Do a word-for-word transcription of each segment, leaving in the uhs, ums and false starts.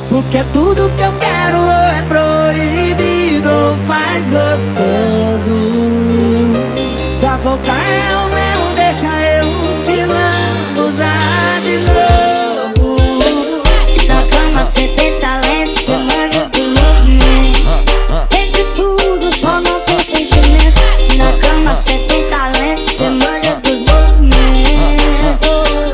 Porque tudo que eu quero é proibido, faz gostoso. Só tocar é o meu, deixa eu pilando, usar de novo. Na cama cê tem talento, cê manja do movimento. Tem de tudo, só não tem sentimento. Na cama cê tem talento, cê manja dos movimentos.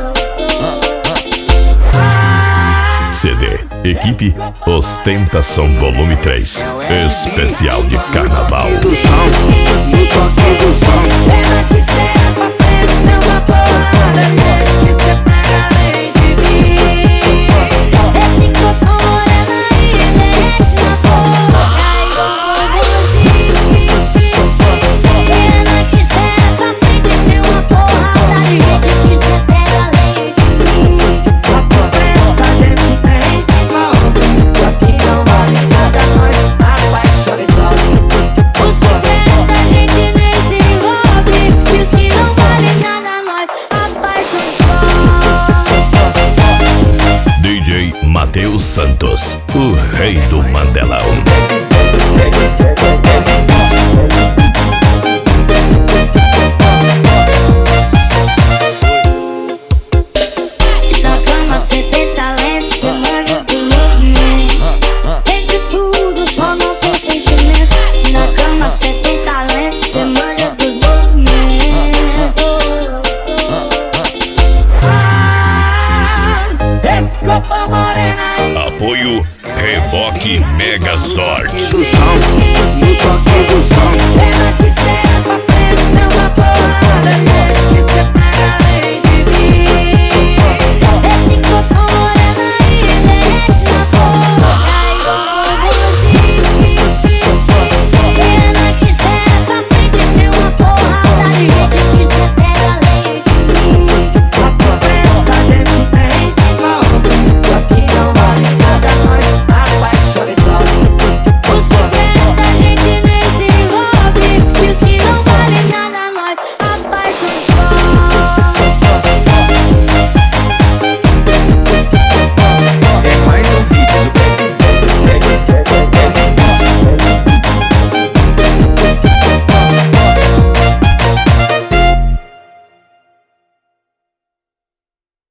C D Equipe Ostentação Volume três, especial de carnaval. Do som, no toque do som. Ela que será pra frente, meu vapor. Que cê pega além de mim. Cê se encontra morena e derrete na boca. E eu vou Ela que será pra frente, meu porrada de gente que cê pega além de mim. As que presta, a gente tem se envolve. As que não valem nada, nós apaixona e sobe. Os que presta a gente nem se envolve. E os que não valem nada nós apaixonamos. D J Matheus Santos, o rei do Mandelão. Na cama cê tem talento, cê manja do movimento. Tem de tudo, só não tem sentimento. Na cama cê tem talento, cê manja dos movimentos. Esse corpo morena aí. Apoio Reboque Megazord. Do som, no toque do som. Ela que será pra frente, meu vapor.